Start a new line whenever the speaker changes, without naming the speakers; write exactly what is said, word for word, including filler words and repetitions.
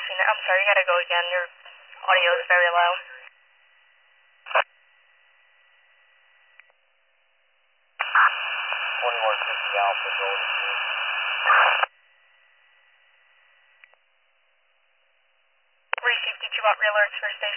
Tina. I'm sorry, you gotta go again. Your audio is very low.
twenty-one fifty Alpha, go to two.
Received, did you want real alerts for station?